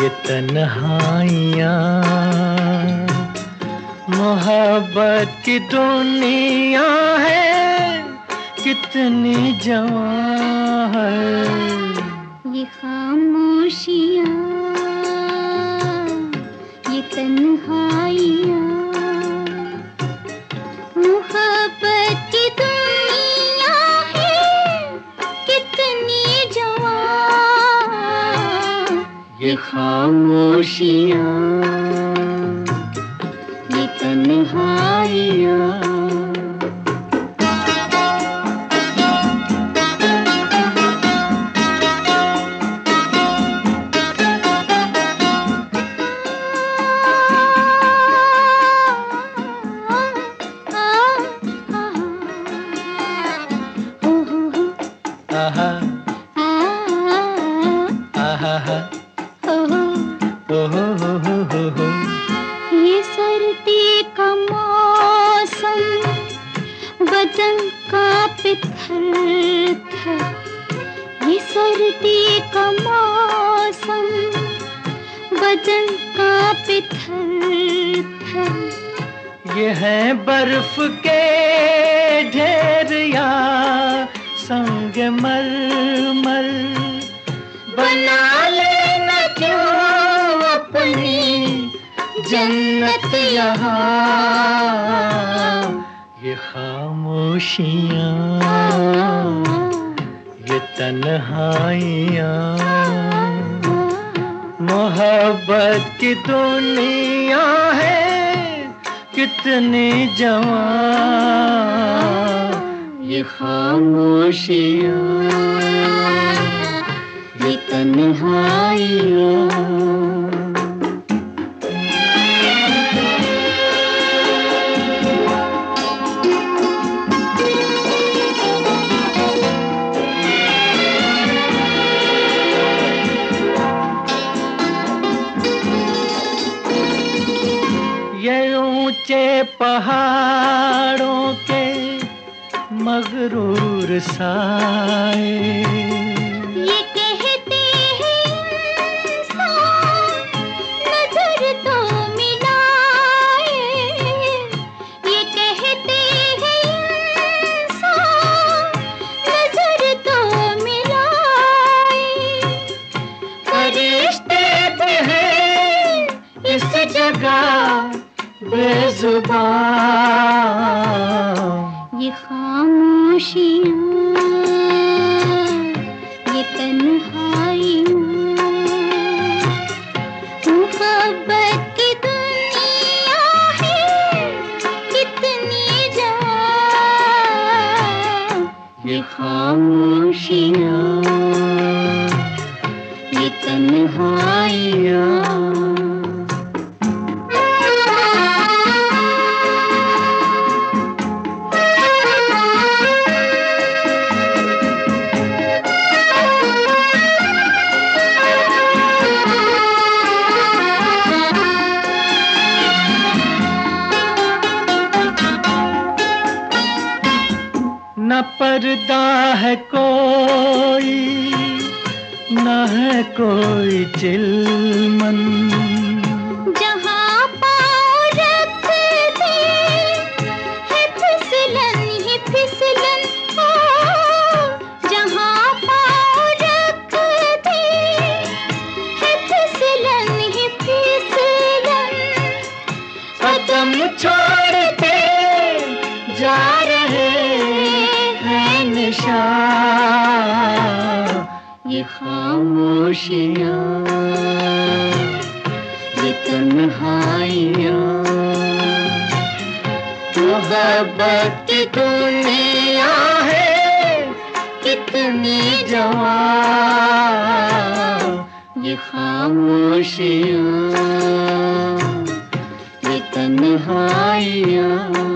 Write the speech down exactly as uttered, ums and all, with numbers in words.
ये तन्हाइयाँ मोहब्बत की दुनिया है, कितनी जवां है। ये खामोशियाँ, ये तन्हाइयाँ मोहब्बत की दुनिया है, कितनी जवां। ये खामोशियाँ, ये तन्हाइयाँ। आहा आहा हो हो हो हो हो हो। ये सर्दी का मौसम बदन कांपे थर-थर। ये सर्दी का मौसम बदन कांपे थर-थर। ये है बर्फ के ढेर या संग मरमर, बना लेना क्यों अपनी जन्नत यहाँ। ये खामोशियाँ, ये तन्हाइयाँ मोहब्बत की दुनिया है, कितनी जवां। ये खामोशियाँ, ये तन्हाइयाँ। ये ऊंचे पहाड़ों के मगरूर साए, ये कहते हैं इंसान नजर तो मिलाए। ये कहते हैं इंसान नजर तो मिलाए। फरिश्ते भी हैं इस जगह बेजुबान। ये खामोशियाँ, ये तन्हाइयाँ मोहब्बत की दुनिया है, कितनी जवां। ये खामोशियाँ, ये तन्हाइयाँ। न पर्दा है कोई, न है कोई चिलमन। जहाँ पाँव रख दे है फिसलन ही फिसलन। ओ, जहाँ पाँव रख दे है फिसलन ही फिसलन। कदम छोड़ते जा रहे हैं निशान। ये खामोशियाँ, ये तन्हाइयाँ मोहब्बत की दुनिया है, कितनी जवां। ये खामोशियाँ, ये तन्हाइयाँ।